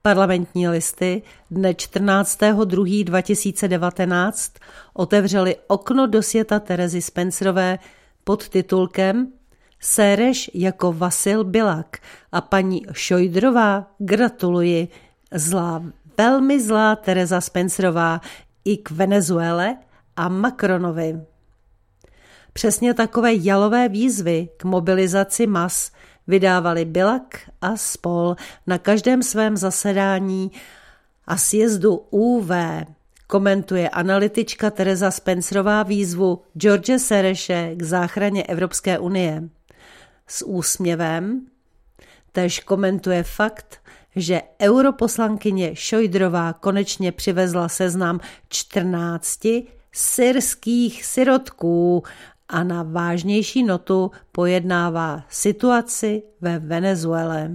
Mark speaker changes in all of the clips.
Speaker 1: Parlamentní listy dne 14.2.2019 otevřeli okno do světa Terezy Spencerové pod titulkem Sereš jako Vasil Bilak a paní Šojdrová gratuluji, velmi zlá Tereza Spencerová i k Venezuele a Macronovi. Přesně takové jalové výzvy k mobilizaci mas vydávali Bilak a spol na každém svém zasedání a sjezdu UV. Komentuje analytička Tereza Spencerová výzvu George Sereše k záchraně Evropské unie. S úsměvem též komentuje fakt, že europoslankyně Šojdrová konečně přivezla seznam 14 syrských sirotků a na vážnější notu pojednává situaci ve Venezuele.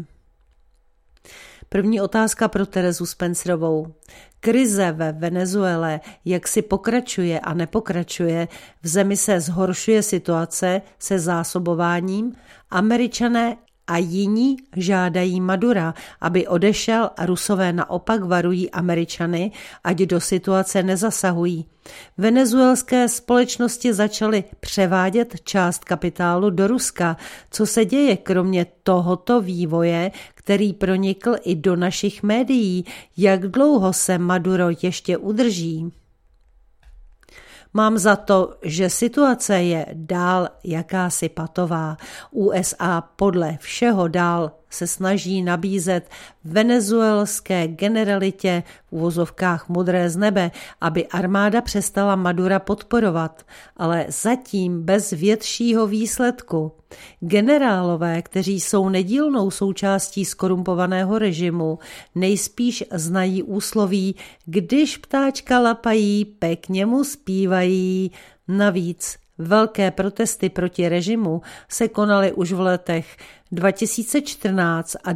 Speaker 1: První otázka pro Terezu Spencerovou. Krize ve Venezuele, jak si pokračuje a nepokračuje, v zemi se zhoršuje situace se zásobováním, Američané a jiní žádají Madura, aby odešel a Rusové naopak varují Američany, ať do situace nezasahují. Venezuelské společnosti začaly převádět část kapitálu do Ruska. Co se děje kromě tohoto vývoje, který pronikl i do našich médií? Jak dlouho se Maduro ještě udrží? Mám za to, že situace je dál jakási patová. USA podle všeho dál se snaží nabízet venezuelské generalitě v uvozovkách modré z nebe, aby armáda přestala Madura podporovat, ale zatím bez většího výsledku. Generálové, kteří jsou nedílnou součástí skorumpovaného režimu, nejspíš znají úsloví, když ptáčka lapají, pěkně mu zpívají. Navíc velké protesty proti režimu se konaly už v letech 2014 a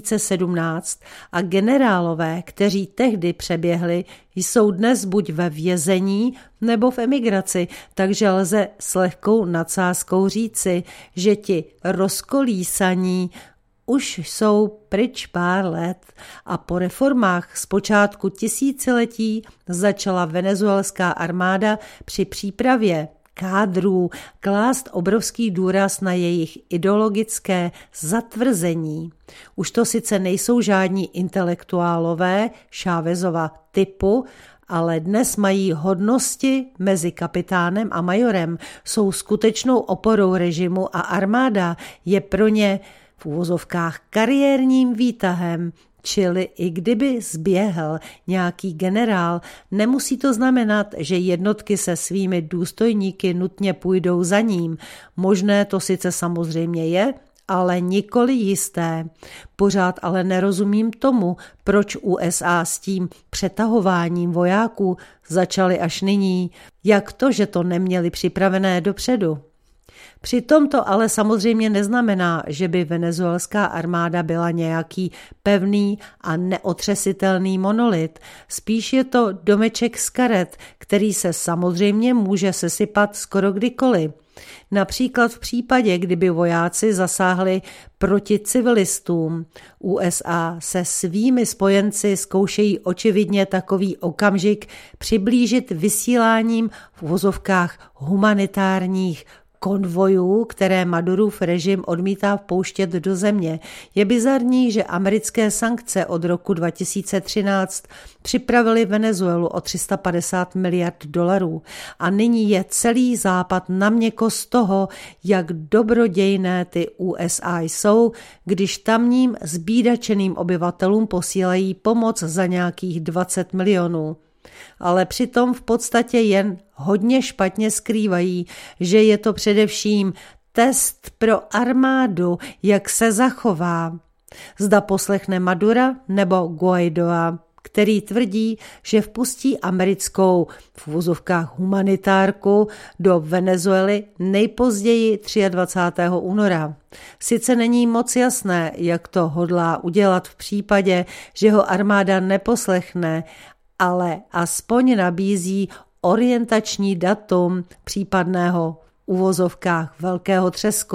Speaker 1: 2017 a generálové, kteří tehdy přeběhli, jsou dnes buď ve vězení nebo v emigraci, takže lze s lehkou nadsázkou říci, že ti rozkolísaní už jsou pryč pár let a po reformách z počátku tisíciletí začala venezuelská armáda při přípravě kádrů klást obrovský důraz na jejich ideologické zatvrzení. Už to sice nejsou žádní intelektuálové Chávezova typu, ale dnes mají hodnosti mezi kapitánem a majorem, jsou skutečnou oporou režimu a armáda je pro ně v uvozovkách kariérním výtahem. Čili i kdyby zběhl nějaký generál, nemusí to znamenat, že jednotky se svými důstojníky nutně půjdou za ním. Možné to sice samozřejmě je, ale nikoli jisté. Pořád ale nerozumím tomu, proč USA s tím přetahováním vojáků začaly až nyní. Jak to, že to neměli připravené dopředu? Přitom to ale samozřejmě neznamená, že by venezuelská armáda byla nějaký pevný a neotřesitelný monolit. Spíš je to domeček z karet, který se samozřejmě může sesypat skoro kdykoliv. Například v případě, kdyby vojáci zasáhli proti civilistům. USA se svými spojenci zkoušejí očividně takový okamžik přiblížit vysíláním v uvozovkách humanitárních konvojů, které Madurův režim odmítá vpouštět do země. Je bizarní, že americké sankce od roku 2013 připravily Venezuelu o 350 miliard dolarů a nyní je celý západ naměko z toho, jak dobrodějné ty USA jsou, když tamním zbídačeným obyvatelům posílají pomoc za nějakých 20 milionů. Ale přitom v podstatě jen hodně špatně skrývají, že je to především test pro armádu, jak se zachová. Zda poslechne Madura nebo Guaidoa, který tvrdí, že vpustí americkou v uvozovkách humanitárku do Venezuely nejpozději 23. února. Sice není moc jasné, jak to hodlá udělat v případě, že ho armáda neposlechne, ale aspoň nabízí orientační datum případného uvozovkách velkého třesku.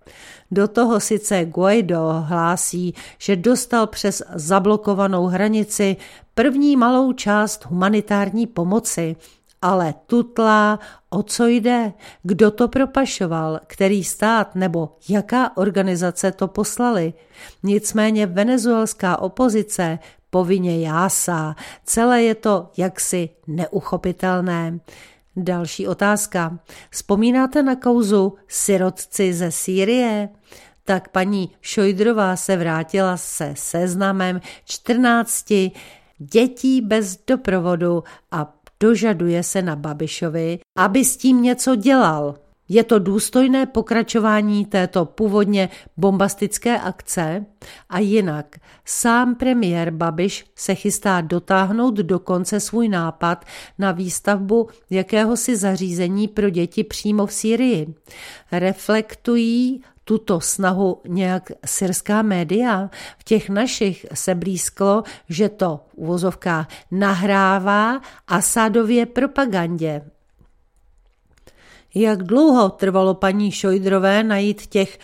Speaker 1: Do toho sice Guaido hlásí, že dostal přes zablokovanou hranici první malou část humanitární pomoci, ale tutlá, o co jde, kdo to propašoval, který stát nebo jaká organizace to poslali. Nicméně venezuelská opozice povinně jásá, celé je to jaksi neuchopitelné. Další otázka. Vzpomínáte na kauzu sirotci ze Sýrie? Tak paní Šojdrová se vrátila se seznamem 14 dětí bez doprovodu a dožaduje se na Babišovi, aby s tím něco dělal. Je to důstojné pokračování této původně bombastické akce? A jinak, sám premiér Babiš se chystá dotáhnout do konce svůj nápad na výstavbu jakéhosi zařízení pro děti přímo v Sýrii. Reflektují tuto snahu nějak syrská média? V těch našich se blízklo, že to v uvozovkách nahrává Asadově propagandě. Jak dlouho trvalo paní Šojdrové najít těch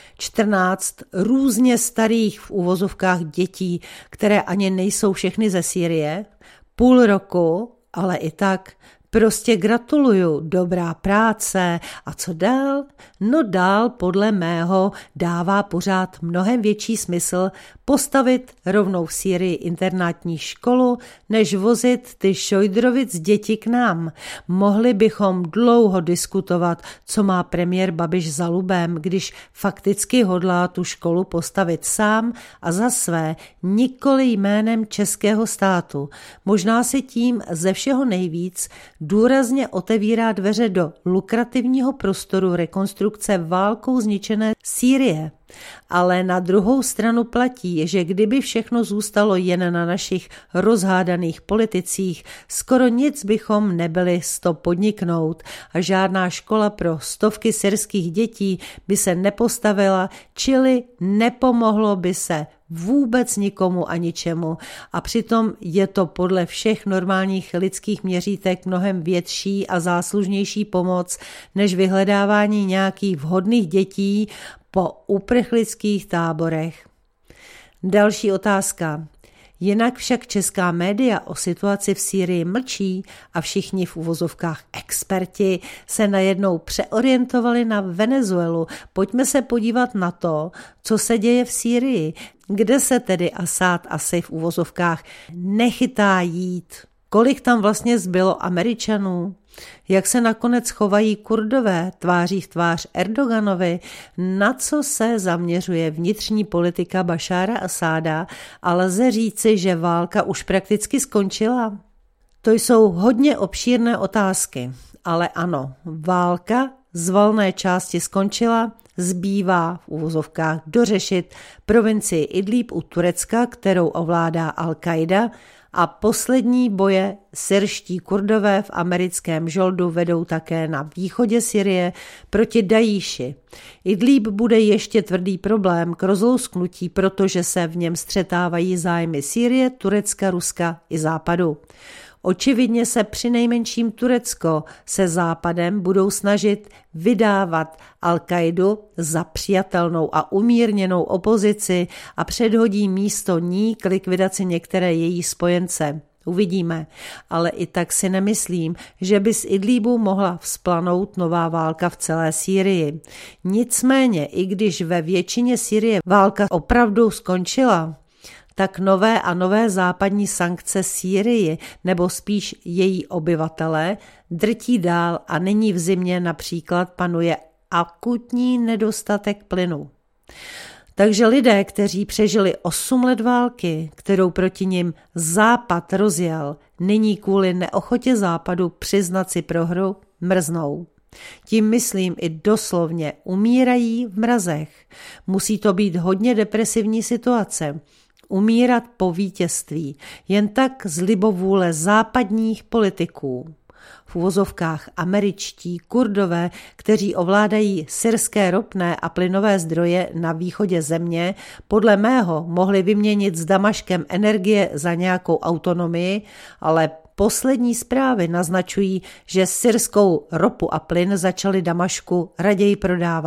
Speaker 1: 14 různě starých v uvozovkách dětí, které ani nejsou všechny ze Sýrie? Půl roku, ale i tak. Prostě gratuluju, dobrá práce. A co dál? No dál podle mého dává pořád mnohem větší smysl postavit rovnou v Sýrii internátní školu, než vozit ty Šojdrovic děti k nám. Mohli bychom dlouho diskutovat, co má premiér Babiš za lubem, když fakticky hodlá tu školu postavit sám a za své, nikoli jménem českého státu. Možná si tím ze všeho nejvíc důrazně otevírá dveře do lukrativního prostoru rekonstrukce válkou zničené Sýrie. Ale na druhou stranu platí, že kdyby všechno zůstalo jen na našich rozhádaných politicích, skoro nic bychom nebyli s to podniknout a žádná škola pro stovky syrských dětí by se nepostavila, čili nepomohlo by se vůbec nikomu a ničemu. A přitom je to podle všech normálních lidských měřítek mnohem větší a záslužnější pomoc, než vyhledávání nějakých vhodných dětí po uprchlických táborech. Další otázka. Jinak však česká média o situaci v Sýrii mlčí a všichni v uvozovkách experti se najednou přeorientovali na Venezuelu. Pojďme se podívat na to, co se děje v Sýrii, kde se tedy Asad asi v uvozovkách nechytá jít. Kolik tam vlastně zbylo Američanů? Jak se nakonec chovají Kurdové tváří v tvář Erdoganovi, na co se zaměřuje vnitřní politika Bašára Asáda, a lze říci, že válka už prakticky skončila? To jsou hodně obšírné otázky, ale ano, válka z valné části skončila, zbývá v uvozovkách dořešit provincii Idlíb u Turecka, kterou ovládá Al-Qaida, a poslední boje syrští Kurdové v americkém žoldu vedou také na východě Syrie proti Dajíši. Idlíb bude ještě tvrdý problém k rozlousknutí, protože se v něm střetávají zájmy Sýrie, Turecka, Ruska i Západu. Očividně se přinejmenším Turecko se Západem budou snažit vydávat Al-Kaidu za přijatelnou a umírněnou opozici a předhodí místo ní k likvidaci některé její spojence. Uvidíme, ale i tak si nemyslím, že by z Idlíbu mohla vzplanout nová válka v celé Sýrii. Nicméně, i když ve většině Sýrie válka opravdu skončila, tak nové a nové západní sankce Sýrii, nebo spíš její obyvatele, drtí dál a nyní v zimě například panuje akutní nedostatek plynu. Takže lidé, kteří přežili 8 let války, kterou proti nim Západ rozjel, nyní kvůli neochotě Západu přiznat si prohru, mrznou. Tím myslím i doslovně umírají v mrazech. Musí to být hodně depresivní situace. Umírat po vítězství, jen tak z libovůle západních politiků. V uvozovkách američtí Kurdové, kteří ovládají syrské ropné a plynové zdroje na východě země, podle mého mohli vyměnit s Damaškem energie za nějakou autonomii, ale poslední zprávy naznačují, že syrskou ropu a plyn začali Damašku raději prodávat.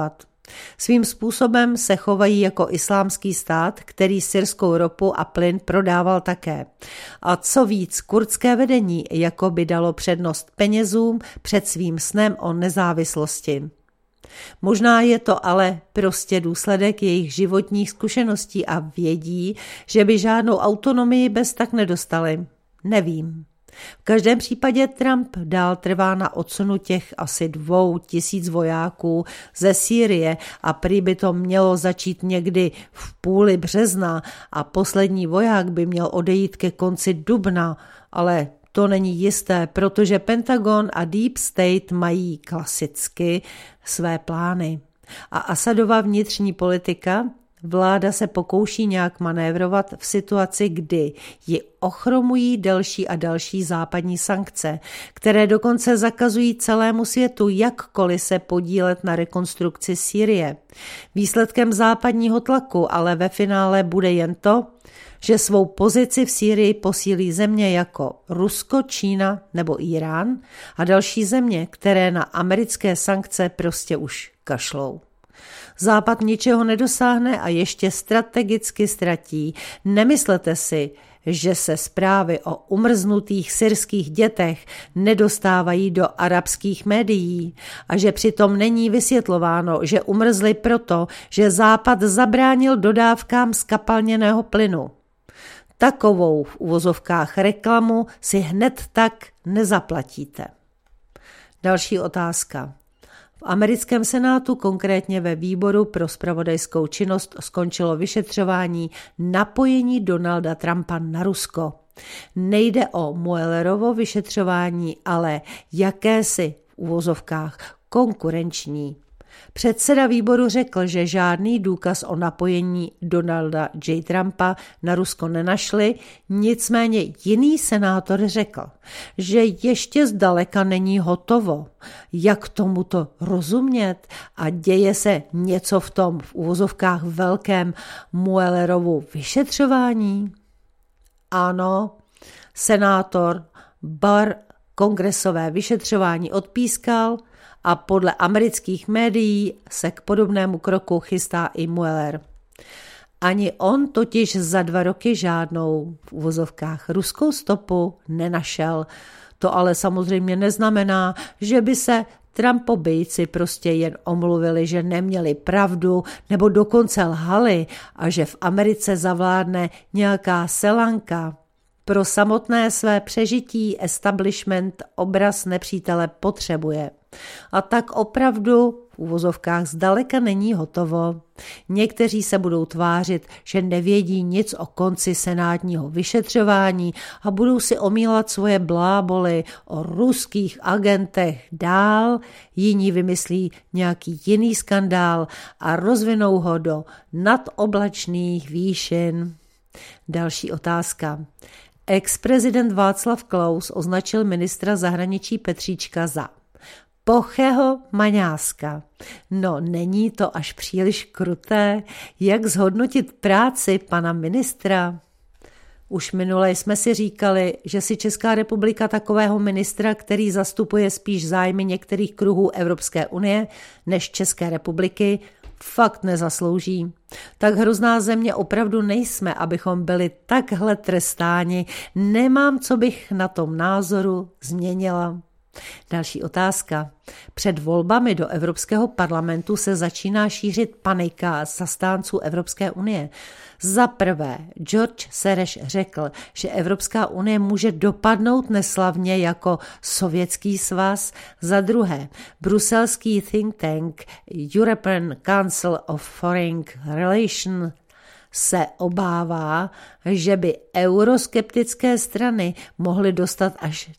Speaker 1: Svým způsobem se chovají jako islámský stát, který syrskou ropu a plyn prodával také. A co víc, kurdské vedení jako by dalo přednost penězům před svým snem o nezávislosti. Možná je to ale prostě důsledek jejich životních zkušeností a vědí, že by žádnou autonomii bez tak nedostali. Nevím. V každém případě Trump dál trvá na odsunu těch asi 2000 vojáků ze Sýrie a prý by to mělo začít někdy v půli března a poslední voják by měl odejít ke konci dubna, ale to není jisté, protože Pentagon a Deep State mají klasicky své plány. A Asadova vnitřní politika, vláda se pokouší nějak manévrovat v situaci, kdy ji ochromují další a další západní sankce, které dokonce zakazují celému světu jakkoliv se podílet na rekonstrukci Sýrie. Výsledkem západního tlaku ale ve finále bude jen to, že svou pozici v Sýrii posílí země jako Rusko, Čína nebo Irán a další země, které na americké sankce prostě už kašlou. Západ ničeho nedosáhne a ještě strategicky ztratí. Nemyslete si, že se zprávy o umrznutých syrských dětech nedostávají do arabských médií a že přitom není vysvětlováno, že umrzly proto, že Západ zabránil dodávkám zkapalněného plynu. Takovou v uvozovkách reklamu si hned tak nezaplatíte. Další otázka. V americkém senátu, konkrétně ve výboru pro zpravodajskou činnost, skončilo vyšetřování napojení Donalda Trumpa na Rusko. Nejde o Muellerovo vyšetřování, ale jakési v uvozovkách konkurenční. Předseda výboru řekl, že žádný důkaz o napojení Donalda J. Trumpa na Rusko nenašli, nicméně jiný senátor řekl, že ještě zdaleka není hotovo. Jak tomuto rozumět a děje se něco v tom v uvozovkách velkém Muellerovu vyšetřování? Ano, senátor Barr kongresové vyšetřování odpískal a podle amerických médií se k podobnému kroku chystá i Mueller. Ani on totiž za 2 roky žádnou v uvozovkách ruskou stopu nenašel. To ale samozřejmě neznamená, že by se Trumpobijci prostě jen omluvili, že neměli pravdu nebo dokonce lhali a že v Americe zavládne nějaká selanka. Pro samotné své přežití establishment obraz nepřítele potřebuje. A tak opravdu v uvozovkách zdaleka není hotovo. Někteří se budou tvářit, že nevědí nic o konci senátního vyšetřování a budou si omílat svoje bláboly o ruských agentech dál, jiní vymyslí nějaký jiný skandál a rozvinou ho do nadoblačných výšin. Další otázka. Ex-prezident Václav Klaus označil ministra zahraničí Petříčka za plochého maňáska. No, není to až příliš kruté? Jak zhodnotit práci pana ministra? Už minule jsme si říkali, že si Česká republika takového ministra, který zastupuje spíš zájmy některých kruhů Evropské unie než České republiky, fakt nezaslouží. Tak hrozná země opravdu nejsme, abychom byli takhle trestáni. Nemám, co bych na tom názoru změnila. Další otázka. Před volbami do Evropského parlamentu se začíná šířit panika zastánců Evropské unie. Za prvé, George Soros řekl, že Evropská unie může dopadnout neslavně jako Sovětský svaz. Za druhé, bruselský think tank European Council of Foreign Relations se obává, že by euroskeptické strany mohly dostat až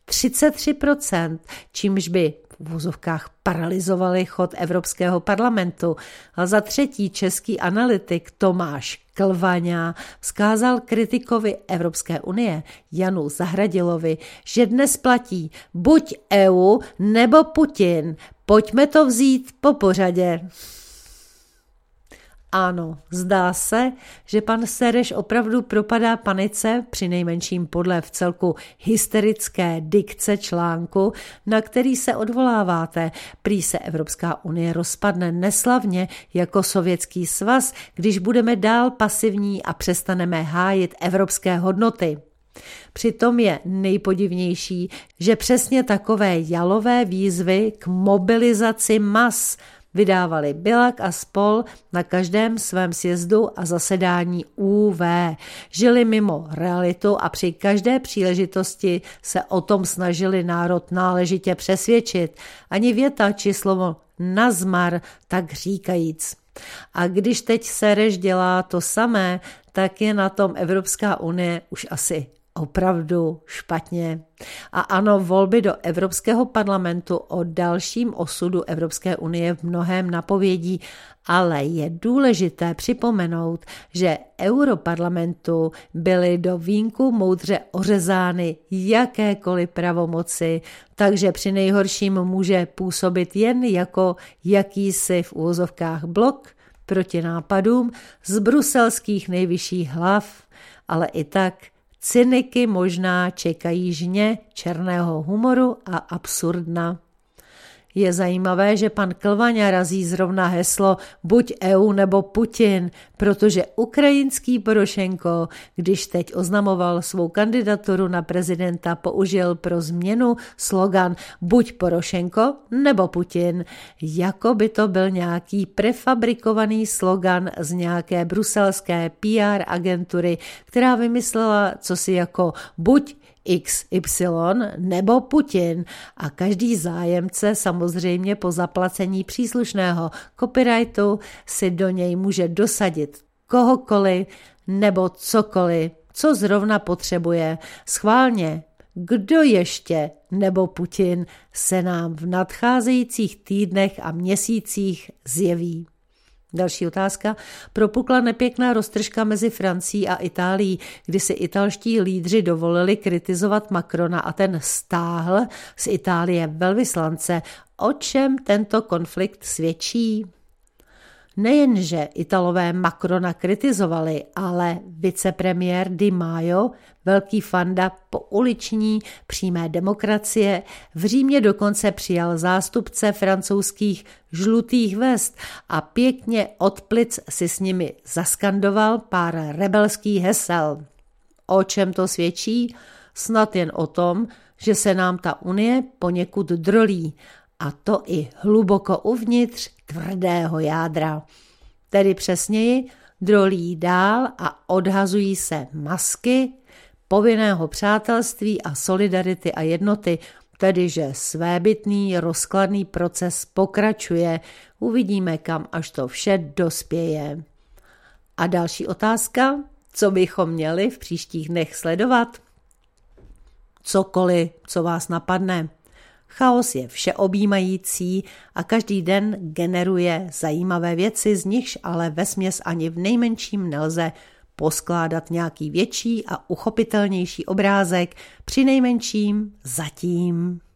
Speaker 1: 33%, čímž by v uvozovkách paralyzovali chod Evropského parlamentu. A za třetí český analytik Tomáš Klvaňa vzkázal kritikovi Evropské unie Janu Zahradilovi, že dnes platí buď EU nebo Putin. Pojďme to vzít po pořadě. Ano, zdá se, že pan Sereš opravdu propadá panice, přinejmenším podle vcelku hysterické dikce článku, na který se odvoláváte. Prý se Evropská unie rozpadne neslavně jako Sovětský svaz, když budeme dál pasivní a přestaneme hájit evropské hodnoty. Přitom je nejpodivnější, že přesně takové jalové výzvy k mobilizaci mas vydávali Biľak a spol na každém svém sjezdu a zasedání UV. Žili mimo realitu a při každé příležitosti se o tom snažili národ náležitě přesvědčit. Ani věta či slovo nazmar, tak říkajíc. A když teď Sereš dělá to samé, tak je na tom Evropská unie už asi opravdu špatně. A ano, volby do Evropského parlamentu o dalším osudu Evropské unie v mnohém napovědí, ale je důležité připomenout, že europarlamentu byly do vínku moudře ořezány jakékoliv pravomoci, takže při nejhorším může působit jen jako jakýsi v úvozovkách blok proti nápadům z bruselských nejvyšších hlav, ale i tak cyniky možná čekají žně černého humoru a absurdna. Je zajímavé, že pan Klvaňa razí zrovna heslo buď EU nebo Putin, protože ukrajinský Porošenko, když teď oznamoval svou kandidaturu na prezidenta, použil pro změnu slogan buď Porošenko nebo Putin, jako by to byl nějaký prefabrikovaný slogan z nějaké bruselské PR agentury, která vymyslela cosi jako buď XY nebo Putin a každý zájemce samozřejmě po zaplacení příslušného copyrightu si do něj může dosadit kohokoliv nebo cokoliv, co zrovna potřebuje. Schválně, kdo ještě nebo Putin se nám v nadcházejících týdnech a měsících zjeví. Další otázka. Propukla nepěkná roztržka mezi Francií a Itálií, kdy si italští lídři dovolili kritizovat Macrona a ten stáhl z Itálie velvyslance. O čem tento konflikt svědčí? Nejenže Italové Macrona kritizovali, ale vicepremiér Di Maio, velký fanda pouliční přímé demokracie, v Římě dokonce přijal zástupce francouzských žlutých vest a pěkně od plic si s nimi zaskandoval pár rebelských hesel. O čem to svědčí? Snad jen o tom, že se nám ta unie poněkud drolí, a to i hluboko uvnitř tvrdého jádra. Tedy přesněji drolí dál a odhazují se masky povinného přátelství a solidarity a jednoty, tedy že svébytný rozkladný proces pokračuje. Uvidíme, kam až to vše dospěje. A další otázka, co bychom měli v příštích dnech sledovat? Cokoliv, co vás napadne. Chaos je všeobjímající a každý den generuje zajímavé věci, z nichž ale vesměs ani v nejmenším nelze poskládat nějaký větší a uchopitelnější obrázek, přinejmenším zatím.